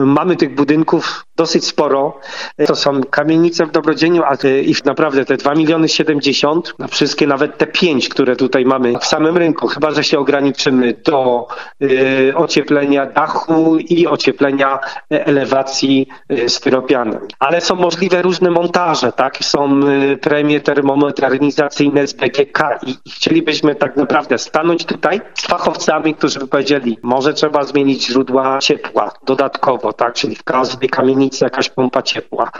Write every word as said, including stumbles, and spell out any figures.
Mamy tych budynków dosyć sporo. To są kamienice w Dobrodzieniu, a ich naprawdę te dwa miliony siedemdziesiąt, na wszystkie nawet te pięć, które tutaj mamy w samym rynku, chyba że się ograniczymy do y, ocieplenia dachu i ocieplenia elewacji y, styropianem. Ale są możliwe różne montaże, tak? Są y, premie termomodernizacyjne z B G K i, i chcielibyśmy tak naprawdę stanąć tutaj z fachowcami, którzy by powiedzieli, może trzeba zmienić źródła ciepła dodatkowo, tak? Czyli w każdej kamienicy jakaś pompa ciepła.